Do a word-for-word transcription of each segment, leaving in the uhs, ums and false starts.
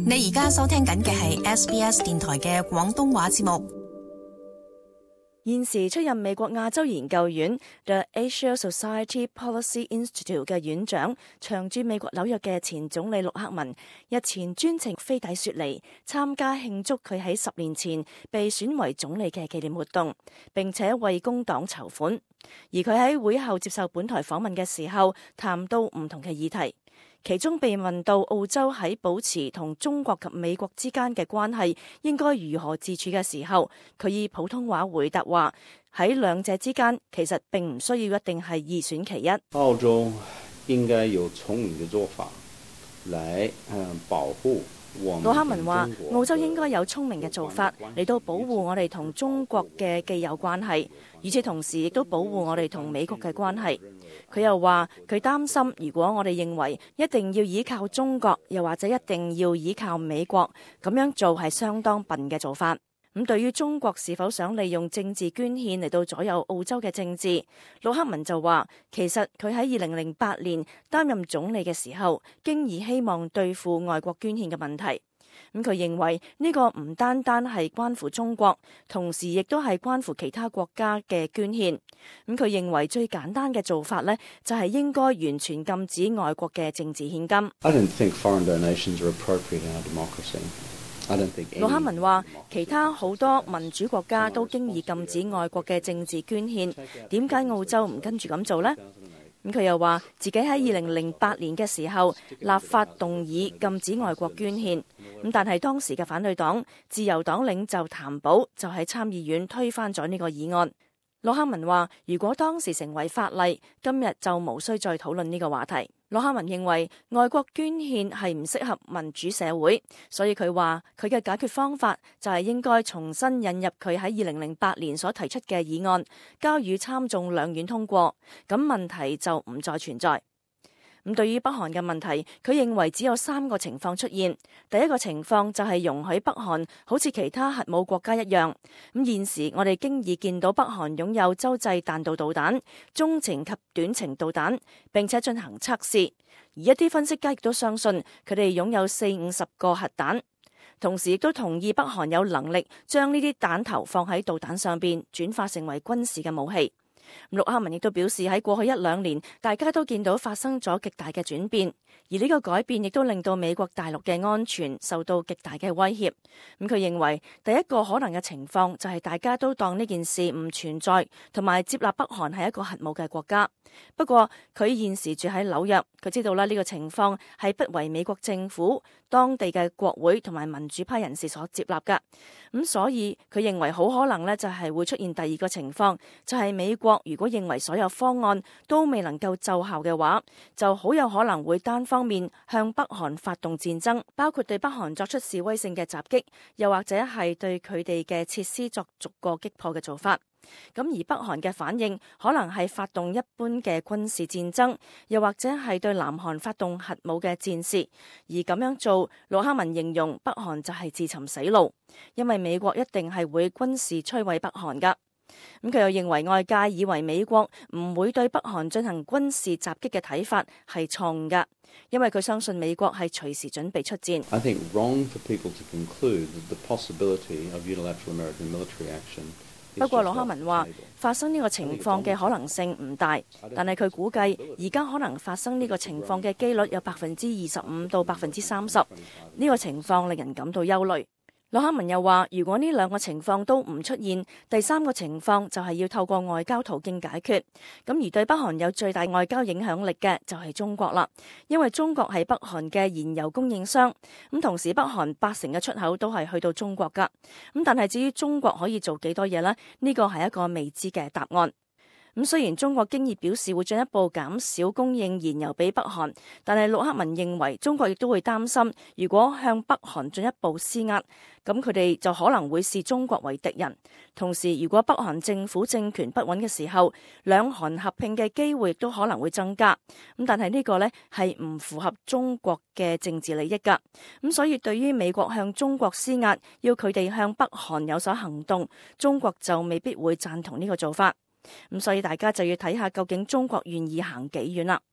你而家收聽緊嘅係 S B S 電台嘅廣東話節目。 現時出任美國亞洲研究院 The Asia Society Policy Institute 嘅院長，長駐美國紐約嘅前總理陸克文，日前專程飛抵雪梨參加慶祝佢喺十年前被選為總理嘅紀念活動，並且為工黨籌款。而佢喺會後接受本台訪問嘅時候，談到唔同嘅議題。其中被問到澳洲喺保持同中國及美國之間嘅關係應該如何自處嘅時候，佢以普通話回答話：喺兩者之間其實並唔需要一定係二選其一。 澳洲應該有聰明嘅做法來嗯保護我們。 陸克文話：澳洲應該有聰明嘅做法嚟到保護我哋同中國嘅既有關係，與此同時亦都保護我哋同美國嘅關係。佢又話佢擔心，如果我哋認為一定要依靠中國，又或者一定要依靠美國，咁樣做係相當笨嘅做法。咁對於中國是否想利用政治捐獻嚟到左右澳洲嘅政治，陸克文就話其實佢喺二零零八年擔任總理嘅時候，經已希望對付外國捐獻嘅問題。咁佢認為呢個唔單單係關乎中國，同時亦都係關乎其他國家嘅捐獻。咁佢認為最簡單嘅做法呢，就係應該完全禁止外國嘅政治獻金。 I don't think foreign donations are appropriate in our democracy. I don't think. 陸克文話：其他好多民主國家都經已禁止外國嘅政治捐獻，點解澳洲唔跟住咁做呢？咁佢又話自己喺二零零八年嘅時候立法動議禁止外國捐獻，咁但係當時嘅反對黨自由黨領袖譚寶就喺參議院推翻咗呢個議案。陸克文話：如果當時成為法例，今日就無需再討論呢個話題。陸克文認為外國捐獻係唔適合民主社會，所以佢話佢嘅解決方法就係應該重新引入佢喺二零零八年所提出嘅議案，交予參眾兩院通過，咁問題就唔再存在。咁對於北韓嘅問題，佢認為只有三個情況出現。第一個情況就係容許北韓好似其他核武國家一樣。咁現時我哋經已見到北韓擁有洲際彈道導彈、中程及短程導彈，並且進行測試。而一啲分析家亦都相信佢哋擁有四五十個核彈，同時亦都同意北韓有能力將呢啲彈頭放喺導彈上邊，轉化成為軍事嘅武器。陸克文亦都表示喺過去一兩年，大家都見到發生咗極大嘅轉變，而呢個改變亦都令到美國大陸嘅安全受到極大嘅威脅。咁佢認為第一個可能嘅情況就係大家都當呢件事唔存在，同埋接納北韓係一個核武嘅國家。不過佢現時住喺紐約，佢知道啦，呢個情況係不為美國政府、當地嘅國會同埋民主派人士所接納㗎。咁所以佢認為好可能呢就係會出現第二個情況，就係美國如果認為所有方案都未能夠奏效嘅話，就好有可能會單方面向北韓發動戰爭，包括對北韓作出示威性嘅襲擊，又或者係對佢哋嘅設施作逐個擊破嘅做法。咁而北韓嘅反應可能係發動一般嘅軍事戰爭，又或者係對南韓發動核武嘅戰事。而咁樣做，陸克文形容北韓就係自尋死路，因為美國一定係會軍事摧毀北韓噶。咁佢又認為外界以為美國唔會對北韓進行軍事襲擊嘅睇法係錯誤噶，因為佢相信美國係隨時準備出戰。 I think wrong for people to conclude that the possibility of unilateral American military action。 不過陸克文話發生呢個情況嘅可能性唔大，但係佢估計而家可能發生呢個情況嘅機率有百分之二十五到百分之三十，呢個情況令人感到憂慮。陸克文又話，如果呢兩個情況都唔出現，第三個情況就係要透過外交途徑解決。咁而對北韓有最大外交影響力嘅就係中國啦，因為中國係北韓嘅燃油供應商，咁同時北韓八成嘅出口都係去到中國噶。咁但係至於中國可以做幾多嘢呢？呢個係一個未知嘅答案。咁雖然中國經已表示會進一步減少供應燃油俾北韓，但係陸克文認為中國亦都會擔心，如果向北韓進一步施壓，咁佢哋就可能會視中國為敵人。同時，如果北韓政府政權不穩嘅時候，兩韓合併嘅機會亦都可能會增加。咁但係呢個呢係唔符合中國嘅政治利益㗎。咁所以對於美國向中國施壓，要佢哋向北韓有所行動，中國就未必會贊同呢個做法。咁所以大家就要睇下究竟中國願意行幾遠啦。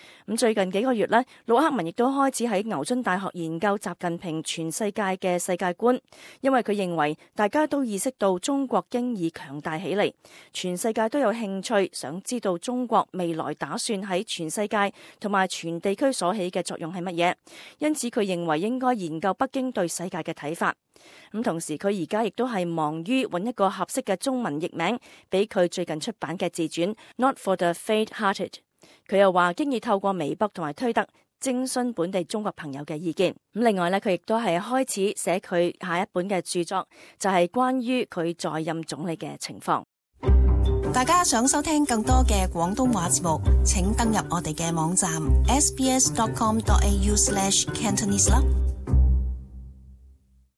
咁最近幾個月呢，陸克文亦都開始喺牛津大學研究習近平全世界嘅世界觀，因為佢認為大家都意識到中國經已強大起嚟，全世界都有興趣想知道中國未來打算喺全世界同埋全地區所起嘅作用係乜嘢，因此佢認為應該研究北京對世界嘅睇法。咁同時佢而家亦都係忙於揾一個合適嘅中文譯名俾佢最近出版嘅自傳《Not for the Faint-Hearted》。佢又話經已透過微博同埋推特徵詢本地中國朋友嘅意見。咁另外呢，佢亦都係開始寫佢下一本嘅著作，就係關於佢在任總理嘅情況。 大家想收聽更多嘅廣東話節目，請登入我哋嘅網站 s b s dot com dot a u slash cantonese 啦。